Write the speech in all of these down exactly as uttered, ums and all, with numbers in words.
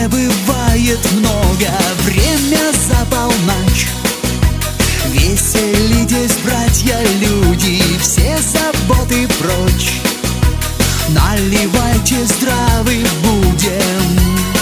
не бывает много, время за полночь. Веселитесь, братья, люди, все заботы прочь. Наливайте, здравы будем.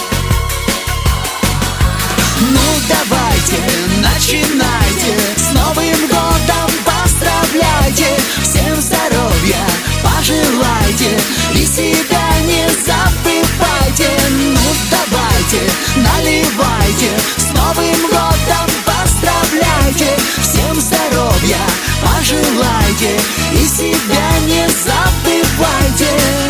Ну давайте, начинайте, с Новым годом поздравляйте, всем здоровья пожелайте и себя не забывайте. Ну давайте, наливайте, с Новым годом поздравляйте, всем здоровья пожелайте и себя не забывайте.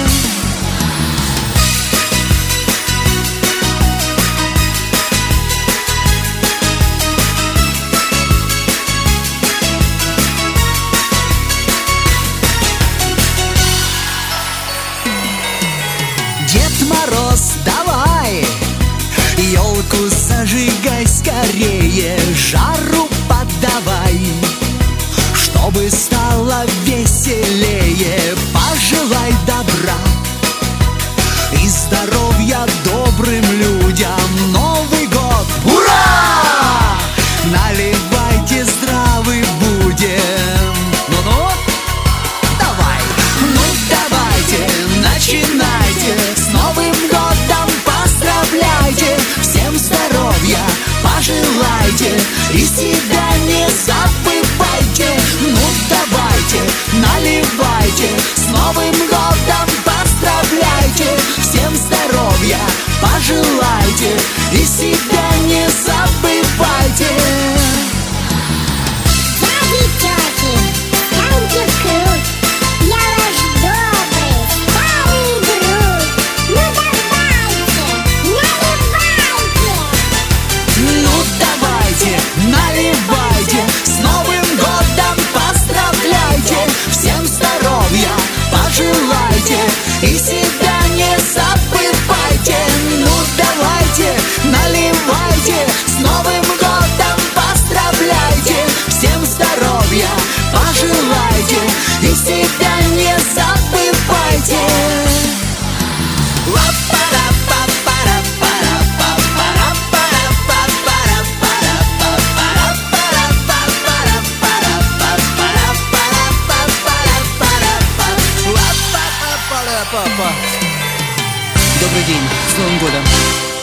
Дед Мороз, давай, елку зажигай скорее, жару подавай, чтобы стало веселее. Пожелай добра и здоровья добрым людям. Новый год, ура! Наливайте, здравы будем. Ну-ну, давай, ну давайте, начинайте, с Новым годом поздравляйте, всем здоровья пожелайте и себя не забывайте. Ну давайте, наливайте, с Новым годом поздравляйте, всем здоровья пожелайте и себя не забывайте. Дяди, тети, станьте в круг, я ваш добрый старый друг. Ну давайте, наливайте. Ну давайте, наливайте, с Новым годом поздравляйте, всем здоровья пожелайте и себя не забывайте. Ну давайте, наливайте, с Новым годом поздравляйте, всем здоровья пожелайте и себя не забывайте. Папа. Добрый день, с Новым годом!